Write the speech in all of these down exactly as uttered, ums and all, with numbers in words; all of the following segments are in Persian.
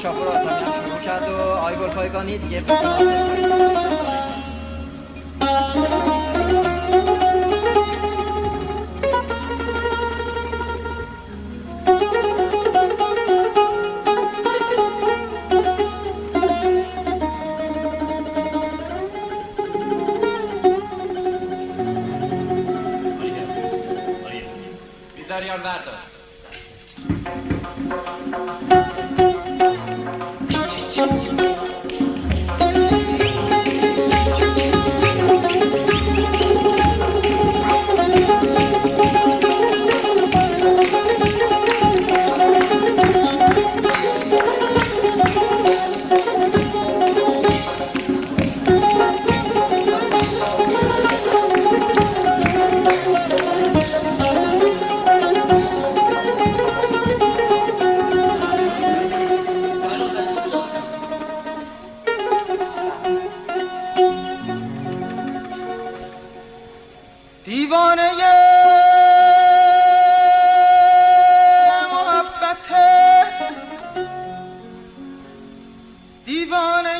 شاپور آسانی هم شروع کرد و آقای گلپایگانی دیگه بیداریان بردار دیوانه محبت دیوانه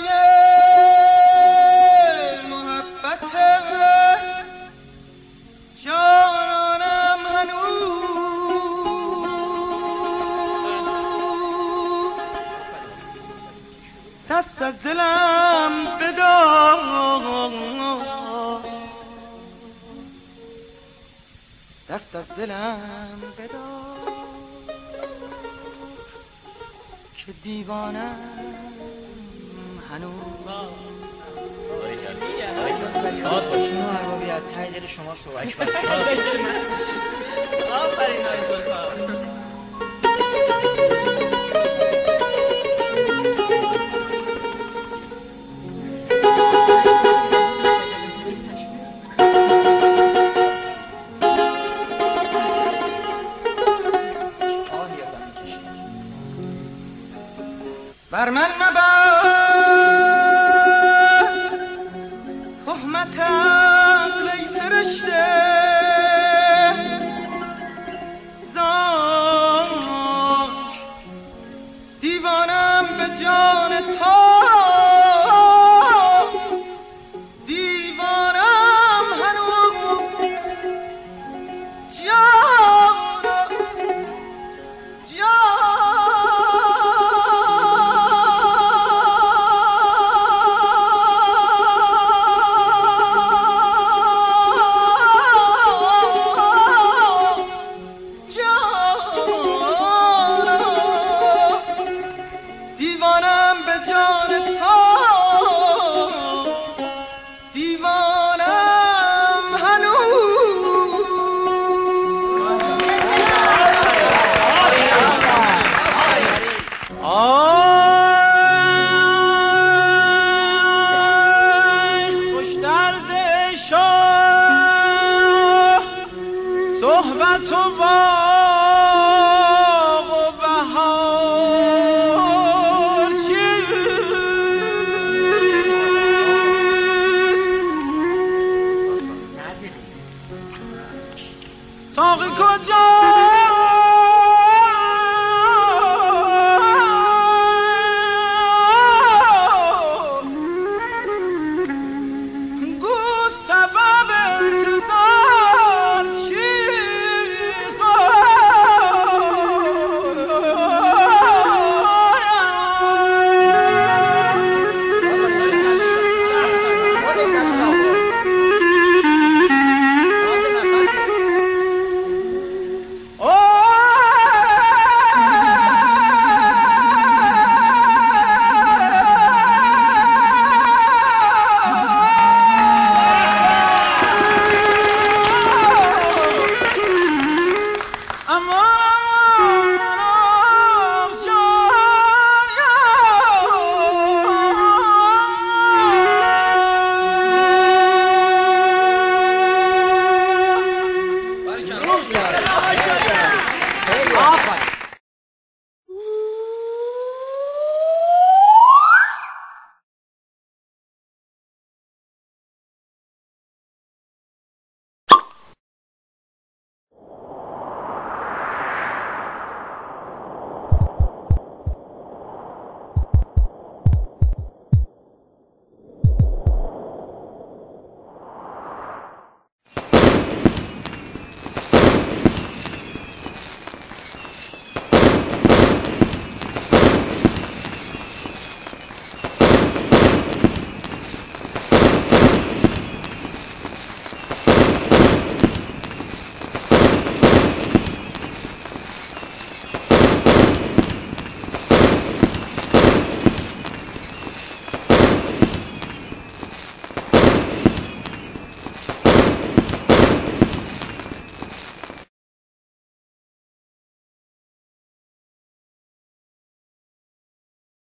محبت جانانم هنوز دست از دلم بدار دست از دلم بدار که دیوانم هنوز شاد باشین و اربابیت ته دل شما صحبت کنید. آفرین آقای گلپا. بر من مبر تهمت عقل ای فرشته زانک دیوانم به جان تو دیوانم هنوز جانم جانم دیوانم به جان تو دیوانم هنوز آی خوش طرز شاه صحبت و باغ و بهار چیست ساقی کجا